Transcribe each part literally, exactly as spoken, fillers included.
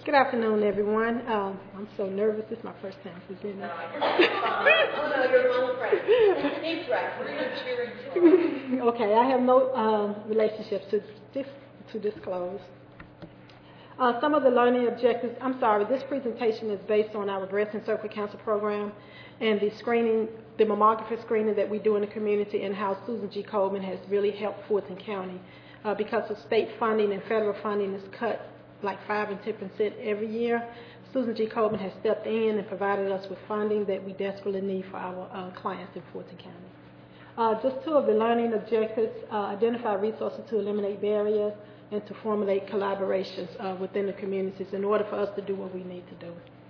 Good afternoon, everyone. Um, I'm so nervous. This is my first time presenting. No, oh, no, you're one friend. Deep breath. We're going to cheer you. Okay, I have no um, relationships to, dis- to disclose. Uh, some of the learning objectives, I'm sorry, this presentation is based on our breast and cervical cancer program and the screening, the mammography screening that we do in the community, and how Susan G. Komen has really helped Fulton County. Uh, because of state funding and federal funding is cut like five and ten percent every year, Susan G. Komen has stepped in and provided us with funding that we desperately need for our uh, clients in Fulton County. Uh, just two of the learning objectives: uh, identify resources to eliminate barriers, and to formulate collaborations uh, within the communities in order for us to do what we need to do.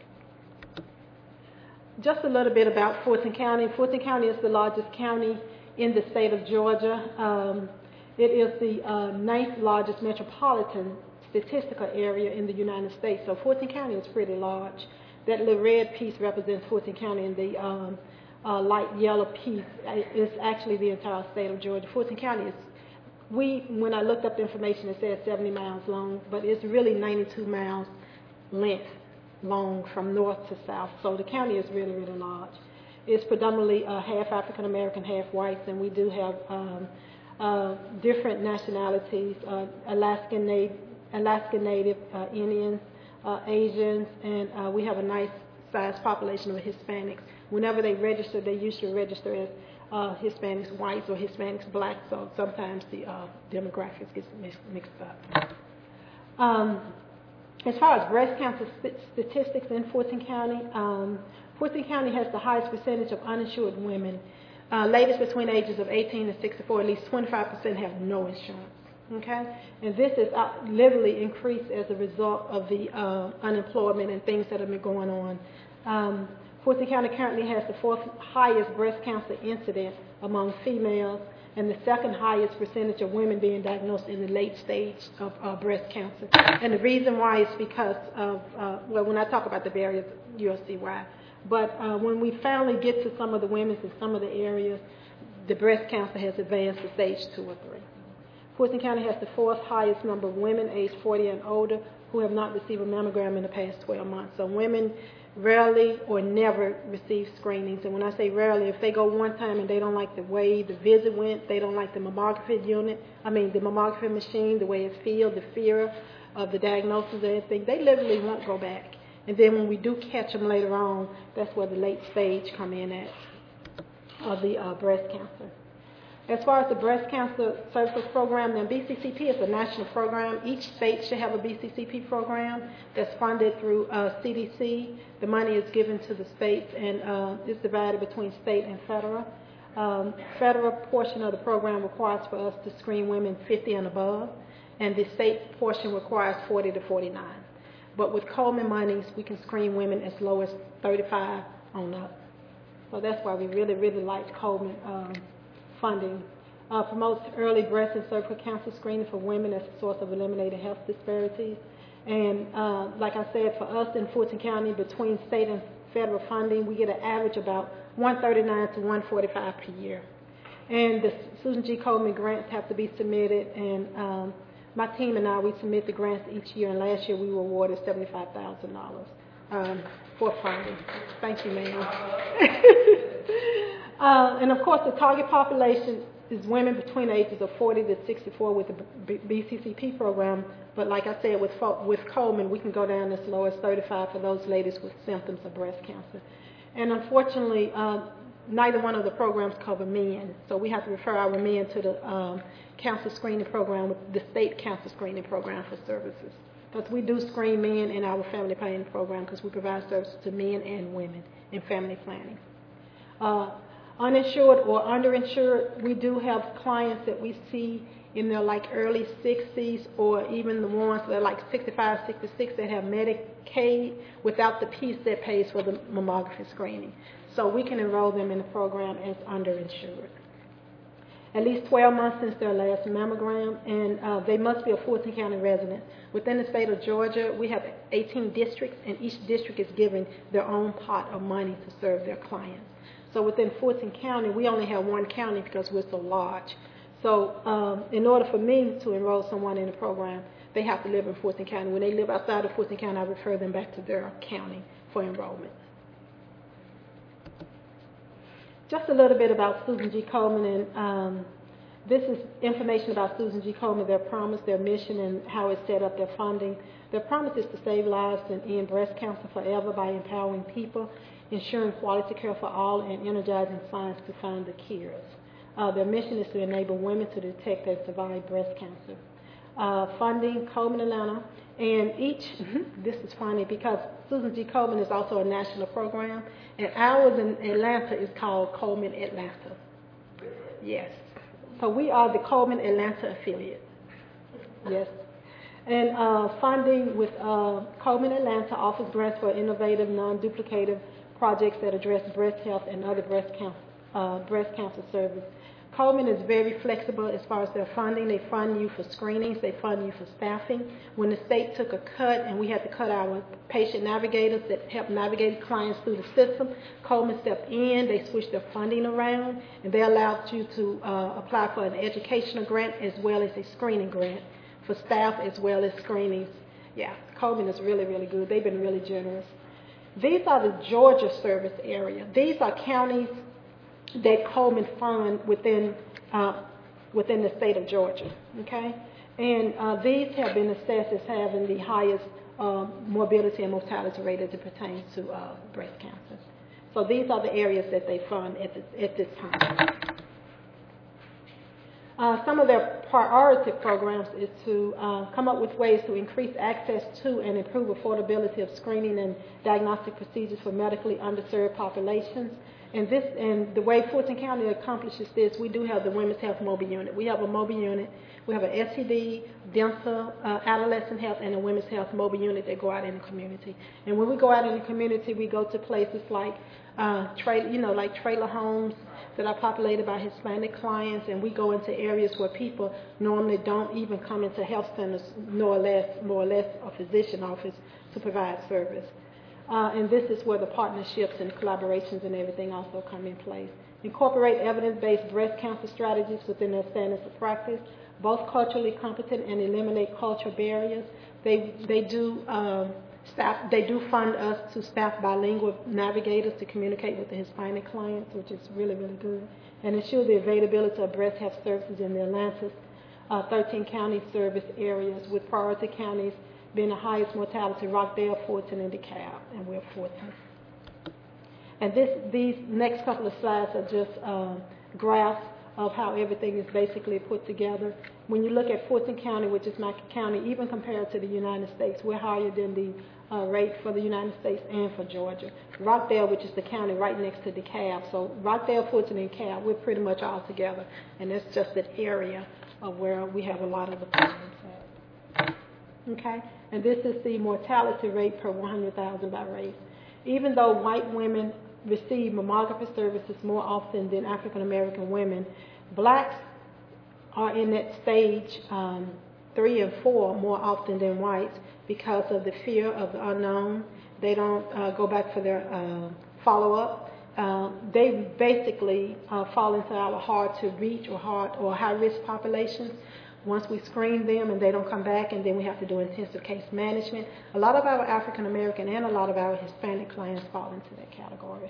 Just a little bit about Fulton County. Fulton County is the largest county in the state of Georgia. Um, it is the uh, ninth largest metropolitan statistical area in the United States. So Fulton County is pretty large. That little red piece represents Fulton County, and the um, uh, light yellow piece is actually the entire state of Georgia. Fulton County is, we, when I looked up the information, it said seventy miles long, but it's really ninety-two miles length long from north to south. So the county is really, really large. It's predominantly uh, half African American, half whites, and we do have um, uh, different nationalities, uh, Alaskan Native, Alaska Native, uh, Indians, uh, Asians, and uh, we have a nice sized population of Hispanics. Whenever they register, they usually register as uh, Hispanics whites or Hispanics blacks, so sometimes the uh, demographics get mixed up. Um, as far as breast cancer st- statistics in Fulton County, um, Fulton County has the highest percentage of uninsured women. Uh, ladies between the ages of eighteen and sixty-four, at least twenty-five percent have no insurance. Okay, and this is uh, literally increased as a result of the uh, unemployment and things that have been going on. Um, Fulton County currently has the fourth highest breast cancer incidence among females, and the second highest percentage of women being diagnosed in the late stage of uh, breast cancer. And the reason why is because of, uh, well, when I talk about the barriers, you'll see why. But uh, when we finally get to some of the women in some of the areas, the breast cancer has advanced to stage two or three. Fulton County has the fourth highest number of women aged forty and older who have not received a mammogram in the past twelve months. So women rarely or never receive screenings. And when I say rarely, if they go one time and they don't like the way the visit went, they don't like the mammography unit, I mean the mammography machine, the way it feels, the fear of the diagnosis or anything, they literally won't go back. And then when we do catch them later on, that's where the late stage come in at of the uh, breast cancer. As far as the breast cancer services program, then B C C P is a national program. Each state should have a B C C P program that's funded through uh, C D C. The money is given to the states, and uh, it's divided between state and federal. Um, federal portion of the program requires for us to screen women fifty and above, and the state portion requires forty to forty-nine. But with Komen monies, we can screen women as low as thirty-five on up. So that's why we really, really liked Komen um, funding. Uh, promotes early breast and cervical cancer screening for women as a source of eliminating health disparities. And uh, like I said, for us in Fulton County, between state and federal funding, we get an average about one thirty-nine to one forty-five per year. And the Susan G. Komen grants have to be submitted, and um, my team and I, we submit the grants each year, and last year we were awarded seventy-five thousand dollars um, for funding. Thank you, ma'am. Uh, and of course, the target population is women between the ages of forty to sixty-four with the B C C P program. But like I said, with with Komen, we can go down as low as thirty-five for those ladies with symptoms of breast cancer. And unfortunately, uh, neither one of the programs cover men, so we have to refer our men to the um, cancer screening program, the state cancer screening program for services. Because we do screen men in our family planning program because we provide services to men and women in family planning. Uh, Uninsured or underinsured, we do have clients that we see in their like early sixties, or even the ones that are like sixty-five, sixty-six that have Medicaid without the piece that pays for the mammography screening. So we can enroll them in the program as underinsured. At least twelve months since their last mammogram, and uh, they must be a Fulton County resident. Within the state of Georgia, we have eighteen districts, and each district is given their own pot of money to serve their clients. So within Fulton County, we only have one county because we're so large. So um, in order for me to enroll someone in the program, they have to live in Fulton County. When they live outside of Fulton County, I refer them back to their county for enrollment. Just a little bit about Susan G. Komen, and um, this is information about Susan G. Komen, their promise, their mission, and how it's set up, their funding. Their promise is to save lives and end breast cancer forever by empowering people, ensuring quality care for all, and energizing science to find the cures. Uh, their mission is to enable women to detect and survive breast cancer. Uh, funding, Komen Atlanta, and each, this is funny because Susan G. Komen is also a national program, and ours in Atlanta is called Komen Atlanta. Yes. So we are the Komen Atlanta affiliate. Yes. And uh, funding with uh, Komen Atlanta offers grants for innovative, non-duplicative projects that address breast health and other breast cancer, uh, breast cancer service. Komen is very flexible as far as their funding. They fund you for screenings. They fund you for staffing. When the state took a cut and we had to cut our patient navigators that help navigate clients through the system, Komen stepped in. They switched their funding around, and they allowed you to uh, apply for an educational grant as well as a screening grant for staff as well as screenings. Yeah, Komen is really, really good. They've been really generous. These are the Georgia service area. These are counties that Komen fund within uh, within the state of Georgia, okay? And uh, these have been assessed as having the highest uh, morbidity and mortality rate as it pertains to uh, breast cancer. So these are the areas that they fund at this, at this time. Uh, some of their priority programs is to uh, come up with ways to increase access to and improve affordability of screening and diagnostic procedures for medically underserved populations. And this, and the way Fulton County accomplishes this, we do have the Women's Health Mobile Unit. We have a mobile unit. We have an S T D, dental, uh, adolescent health, and a Women's Health Mobile Unit that go out in the community. And when we go out in the community, we go to places like, uh, tra- you know, like trailer homes that are populated by Hispanic clients, and we go into areas where people normally don't even come into health centers, nor less, more or less a physician office to provide service. Uh, and this is where the partnerships and collaborations and everything also come in place. Incorporate evidence-based breast cancer strategies within their standards of practice, both culturally competent and eliminate cultural barriers. They they do um, staff they do fund us to staff bilingual navigators to communicate with the Hispanic clients, which is really, really good, and ensure the availability of breast health services in the Atlantis uh, thirteen county service areas, with priority counties being the highest mortality, Rockdale, Fulton, and DeKalb, and we're Fulton. And this, these next couple of slides are just um, graphs of how everything is basically put together. When you look at Fulton County, which is my county, even compared to the United States, we're higher than the uh, rate for the United States and for Georgia. Rockdale, which is the county right next to DeKalb, so Rockdale, Fulton, and DeKalb, we're pretty much all together, and that's just an area of where we have a lot of the problems at. Okay, and this is the mortality rate per one hundred thousand by race. Even though white women receive mammography services more often than African American women, blacks are in that stage um, three and four more often than whites because of the fear of the unknown. They don't uh, go back for their uh, follow-up. Uh, they basically uh, fall into our hard-to-reach or hard or high-risk populations. Once we screen them and they don't come back, and then we have to do intensive case management. A lot of our African American and a lot of our Hispanic clients fall into that category.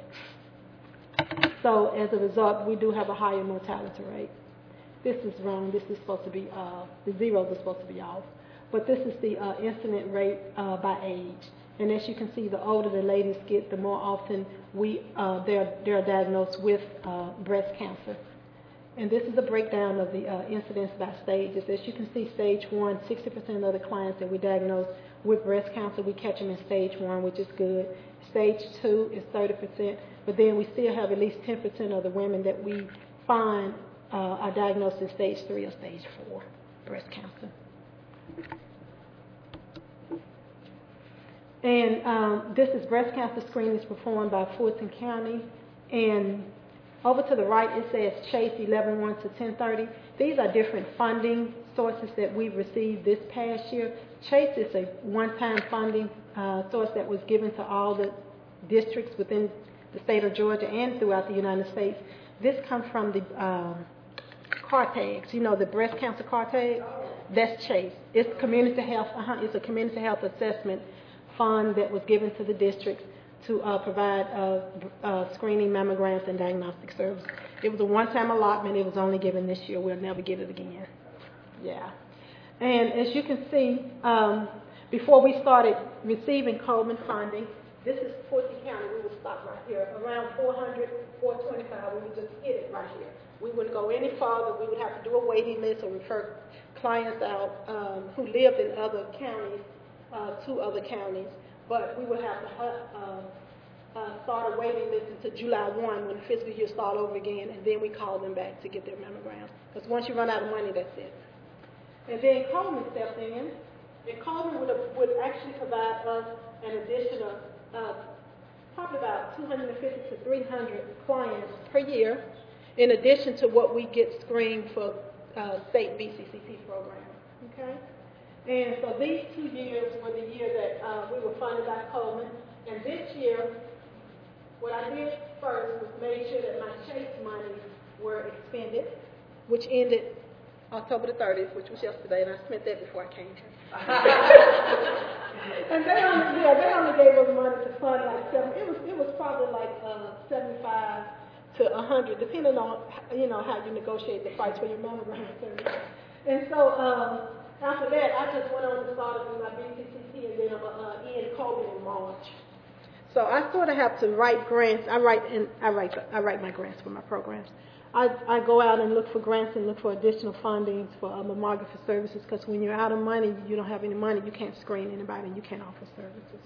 So as a result, we do have a higher mortality rate. This is wrong. This is supposed to be, uh, the zeros are supposed to be off. But this is the uh, incident rate uh, by age. And as you can see, the older the ladies get, the more often we uh, they're, they're diagnosed with uh, breast cancer. And this is a breakdown of the uh, incidence by stages. As you can see, stage one, sixty percent of the clients that we diagnose with breast cancer, we catch them in stage one, which is good. Stage two is thirty percent, but then we still have at least ten percent of the women that we find uh, are diagnosed in stage three or stage four breast cancer. And um, this is breast cancer screenings performed by Fulton County. And over to the right, it says Chase eleven one to ten thirty. These are different funding sources that we've received this past year. Chase is a one-time funding uh, source that was given to all the districts within the state of Georgia and throughout the United States. This comes from the um, car tags, you know, the breast cancer car tag. That's Chase. It's community health. Uh-huh, it's a community health assessment fund that was given to the districts to uh, provide uh, uh, screening, mammograms, and diagnostic services. It was a one-time allotment. It was only given this year. We'll never get it again. Yeah. And as you can see, um, before we started receiving Coleman funding, this is Fulton County. We would stop right here. Around four hundred, four twenty-five, we would just hit it right here. We wouldn't go any farther. We would have to do a waiting list or refer clients out um, who lived in other counties uh, to other counties. But we would have to uh, uh, start a waiting list until July first when the fiscal year start over again, and then we call them back to get their mammograms. Because once you run out of money, that's it. And then Coleman stepped in, and Coleman would, would actually provide us an additional, uh, probably about two hundred fifty to three hundred clients per year, in addition to what we get screened for uh, state B C C P programs. Okay? And so these two years were the year that uh, we were funded by Coleman. And this year, what I did first was made sure that my Chase monies were expended, which ended October the thirtieth, which was yesterday, and I spent that before I came here. And they only, yeah, they only gave us money to fund like seven. It was, it was probably like uh, seventy-five to a hundred, depending on, you know, how you negotiate the price for your mammogram service. And so um, after that, I just went on to start with my B C C P and then uh, Ian Coleman in March. So I sort of have to write grants. I write and I write I write my grants for my programs. I, I go out and look for grants and look for additional fundings for uh, mammography services, because when you're out of money, you don't have any money, you can't screen anybody, and you can't offer services.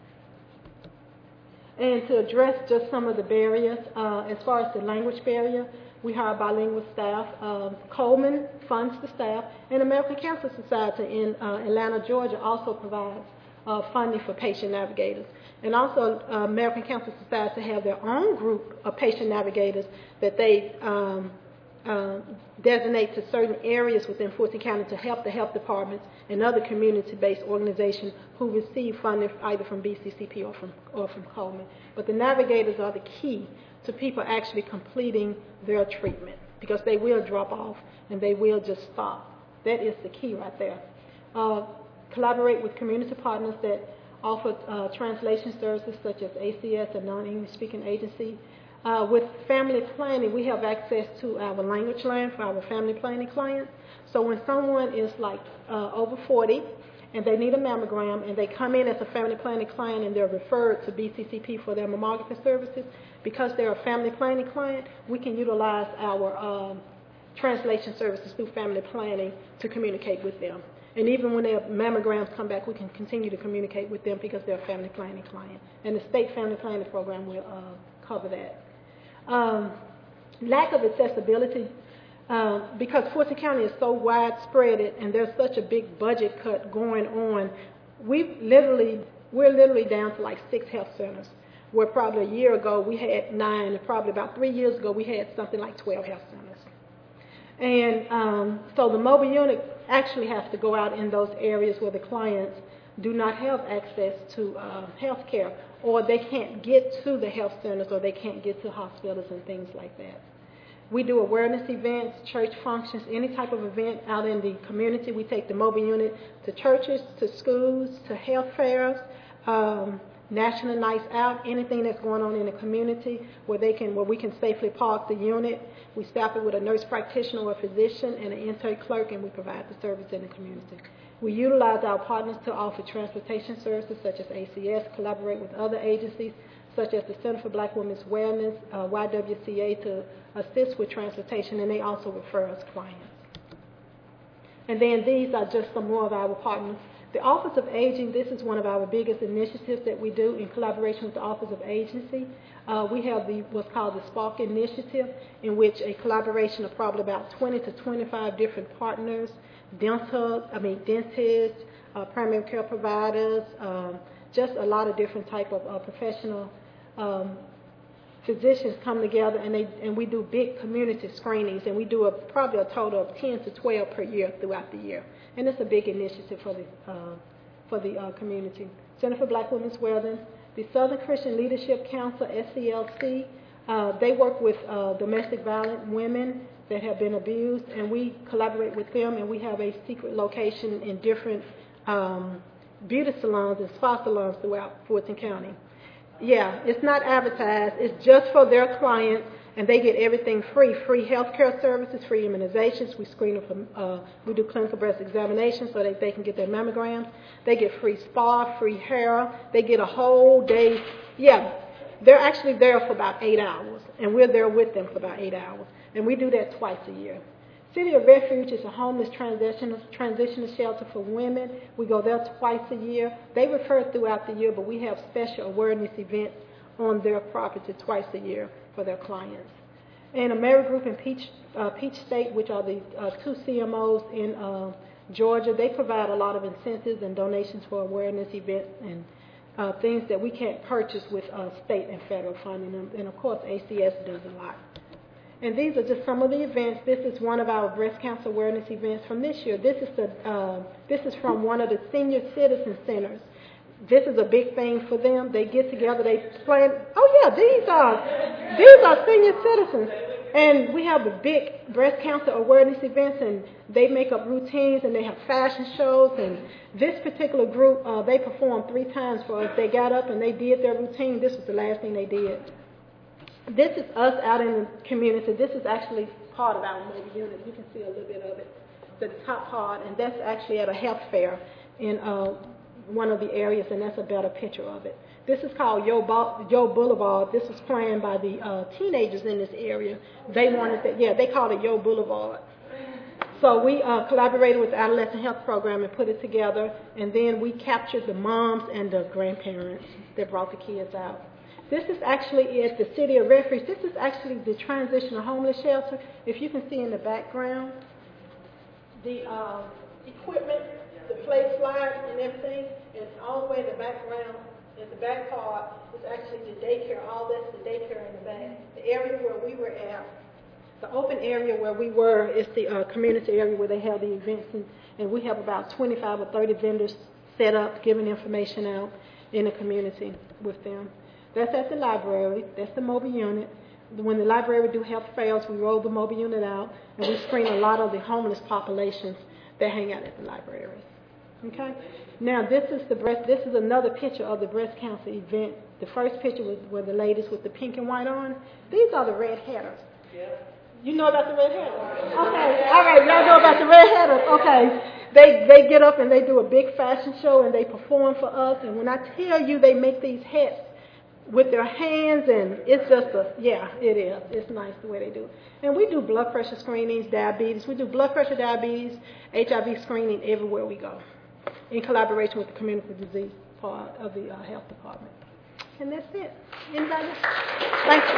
And to address just some of the barriers, uh, as far as the language barrier, we hire bilingual staff. Um, Coleman funds the staff, and American Cancer Society in uh, Atlanta, Georgia also provides uh, funding for patient navigators. And also, uh, American Cancer Society have their own group of patient navigators that they um, uh, designate to certain areas within Fulton County to help the health departments and other community-based organizations who receive funding either from B C C P or from, or from Coleman. But the navigators are the key to people actually completing their treatment, because they will drop off and they will just stop. That is the key right there. Uh, collaborate with community partners that offer uh, translation services such as A C S, a non-English speaking agency. Uh, with family planning, we have access to our language line for our family planning clients. So when someone is like uh, over forty and they need a mammogram and they come in as a family planning client and they're referred to B C C P for their mammography services, because they're a family planning client, we can utilize our um, translation services through family planning to communicate with them. And even when their mammograms come back, we can continue to communicate with them because they're a family planning client. And the state family planning program will uh, cover that. Um, lack of accessibility, uh, because Fulton County is so widespread and there's such a big budget cut going on, we literally, we're literally down to like six health centers, where probably a year ago we had nine, and probably about three years ago we had something like twelve health centers. And um, so the mobile unit actually has to go out in those areas where the clients do not have access to uh, health care, or they can't get to the health centers, or they can't get to hospitals and things like that. We do awareness events, church functions, any type of event out in the community. We take the mobile unit to churches, to schools, to health fairs, um, national nights out, anything that's going on in the community where they can, where we can safely park the unit. We staff it with a nurse practitioner or a physician and an intake clerk, and we provide the service in the community. We utilize our partners to offer transportation services such as A C S, collaborate with other agencies such as the Center for Black Women's Wellness, uh, Y W C A, to assist with transportation, and they also refer us clients. And then these are just some more of our partners. The Office of Aging, this is one of our biggest initiatives that we do in collaboration with the Office of Agency. Uh, we have the what's called the Spark Initiative, in which a collaboration of probably about twenty to twenty-five different partners, dental, I mean dentists, uh, primary care providers, um, just a lot of different type of uh, professional um, physicians come together, and they and we do big community screenings, and we do a, probably a total of ten to twelve per year throughout the year. And it's a big initiative for the uh, for the uh, community. Center for Black Women's Wellness, the Southern Christian Leadership Council, S C L C, uh, they work with uh, domestic violent women that have been abused, and we collaborate with them, and we have a secret location in different um, beauty salons and spa salons throughout Fulton County. Yeah, it's not advertised. It's just for their clients, and they get everything free. Free health care services, free immunizations. We screen them for, uh, we do clinical breast examinations so that they can get their mammograms. They get free spa, free hair. They get a whole day. Yeah, they're actually there for about eight hours, and we're there with them for about eight hours. And we do that twice a year. City of Refuge is a homeless transitional, transitional shelter for women. We go there twice a year. They refer throughout the year, but we have special awareness events on their property twice a year for their clients. And AmeriGroup and Peach, uh, Peach State, which are the uh, two C M Os in uh, Georgia, they provide a lot of incentives and donations for awareness events and uh, things that we can't purchase with uh, state and federal funding. And, and of course, A C S does a lot. And these are just some of the events. This is one of our breast cancer awareness events from this year. This is the uh, this is from one of the senior citizen centers. This is a big thing for them. They get together. They plan. Oh yeah, these are these are senior citizens, and we have the big breast cancer awareness events, and they make up routines, and they have fashion shows. And this particular group, uh, they performed three times for us. They got up and they did their routine. This was the last thing they did. This is us out in the community. This is actually part of our mobile unit. You can see a little bit of it, the top part, and that's actually at a health fair in uh, one of the areas, and that's a better picture of it. This is called Yo, Bo- Yo Boulevard. This was planned by the uh, teenagers in this area. They wanted that, yeah, they called it Yo Boulevard. So we uh, collaborated with the Adolescent Health Program and put it together, and then we captured the moms and the grandparents that brought the kids out. This is actually at the City of Refuge. This is actually the transitional homeless shelter. If you can see in the background, the uh, equipment, the play slide and everything, is all the way in the background. In the back part is actually the daycare. All that's the daycare in the back. The area where we were at, the open area where we were, is the uh, community area where they have the events, and, and we have about twenty-five or thirty vendors set up, giving information out in the community with them. That's at the library. That's the mobile unit. When the library do health fairs, we roll the mobile unit out, and we screen a lot of the homeless populations that hang out at the libraries. Okay. Now this is the breast. This is another picture of the breast cancer event. The first picture was were the ladies with the pink and white on. These are the red hatters. Yeah. You know about the red hatters? Okay. All right. Y'all know about the red hatters. Okay. They they get up and they do a big fashion show and they perform for us. And when I tell you, they make these hats with their hands, and it's just a, yeah, it is. It's nice the way they do it. And we do blood pressure screenings, diabetes. We do blood pressure, diabetes, H I V screening everywhere we go, in collaboration with the communicable disease part of the uh, health department. And that's it. Anybody? Thank you.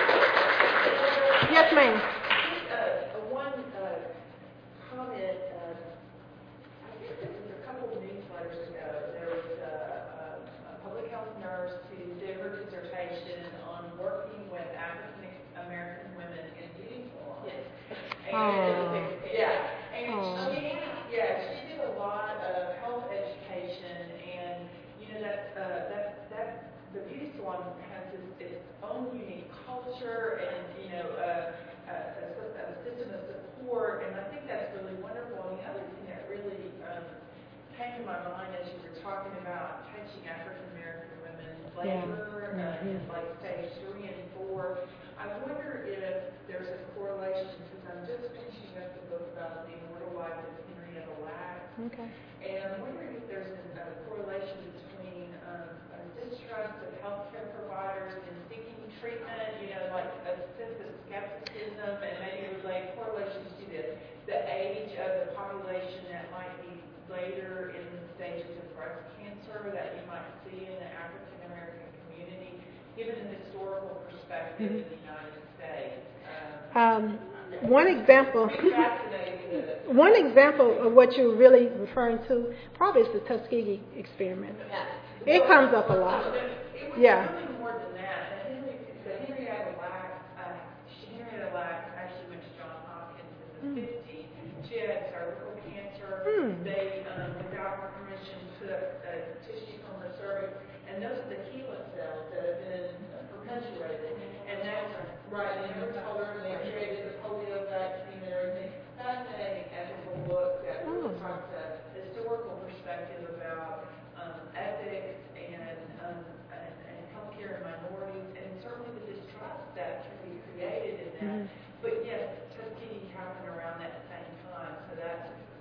Yes, ma'am. Uh, one uh, comment, uh, I think it was a couple of newsletters ago, there was a, a, a public health nurse who did her dissertation on working with African American women in beauty salons. Yes. And, Aww. yeah, and Aww. she, yeah, she did a lot of health education, and you know that uh, that that the beauty salon has its, its own unique culture, and you know uh, a, a, a system of support, and I think that's really wonderful. And the other thing that really um, came to my mind as you were talking about touching African American women's labor, yeah. uh, Mm-hmm. in like stage three and four, I wonder if there's a correlation, because I'm just finishing up the book about the immortal life of Henrietta Lacks, Okay. and I'm wondering if there's a, a correlation between um, a distrust of healthcare providers in seeking treatment, you know, like a sense of skepticism, and maybe it was like correlation to the, the age of the population that might be later in the stages of breast cancer that you might see in the African American community, given an historical perspective mm-hmm. in the United States. Um, um, one example. fascinating. One example of what you're really referring to probably is the Tuskegee experiment. Yeah. It comes up a lot. It was Yeah. something more than that. The, Henry, the Henrietta Lacks, uh, Henrietta Lacks actually went to Johns Hopkins in the mm. fifties. She had cervical cancer. Mm. They, um, without her permission, took uh, tissue from her cervix, and those are the Keelan cells that have been perpetuated. And that's right. And they told her they created the polio vaccine.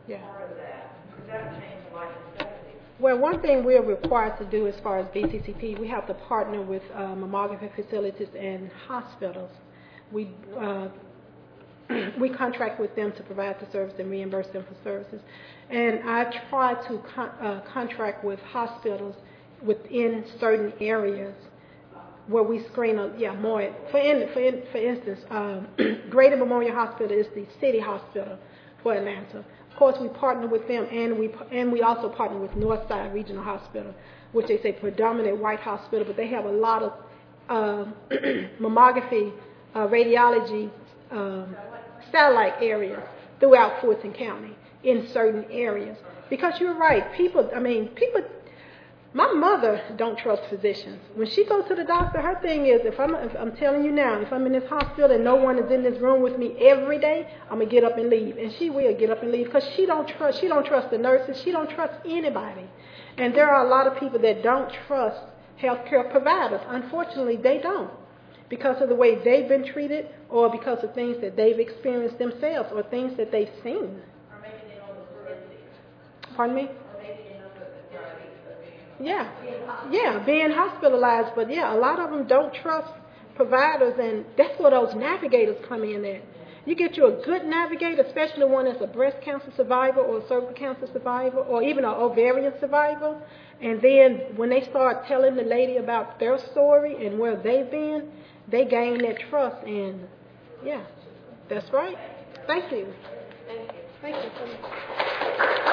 Yeah. part of that? Because that changed a lot in the seventies. Well, one thing we're required to do as far as B C C P, we have to partner with uh, mammography facilities and hospitals. We uh, we contract with them to provide the service and reimburse them for services. And I try to con- uh, contract with hospitals within certain areas where we screen, a, yeah, more. For in, for in, for instance, um, Greater Memorial Hospital is the city hospital for Atlanta. Of course, we partner with them, and we and we also partner with Northside Regional Hospital, which is a predominant white hospital, but they have a lot of um, mammography, uh, radiology, um, satellite areas throughout Fulton County in certain areas. Because you're right, people. I mean, people. My mother don't trust physicians. When she goes to the doctor, her thing is, if I'm, if I'm telling you now, if I'm in this hospital and no one is in this room with me every day, I'm gonna get up and leave. And she will get up and leave because she don't trust. She don't trust the nurses. She don't trust anybody. And there are a lot of people that don't trust healthcare providers. Unfortunately, they don't, because of the way they've been treated, or because of things that they've experienced themselves, or things that they've seen. Or maybe they know the forensics. Pardon me? Or maybe they know the forensics of being Yeah, yeah, being hospitalized, but yeah, a lot of them don't trust providers, and that's where those navigators come in at. You get you a good navigator, especially one that's a breast cancer survivor or a cervical cancer survivor or even an ovarian survivor, and then when they start telling the lady about their story and where they've been, they gain that trust, and yeah, that's right. Thank you. Thank you. Thank you so much.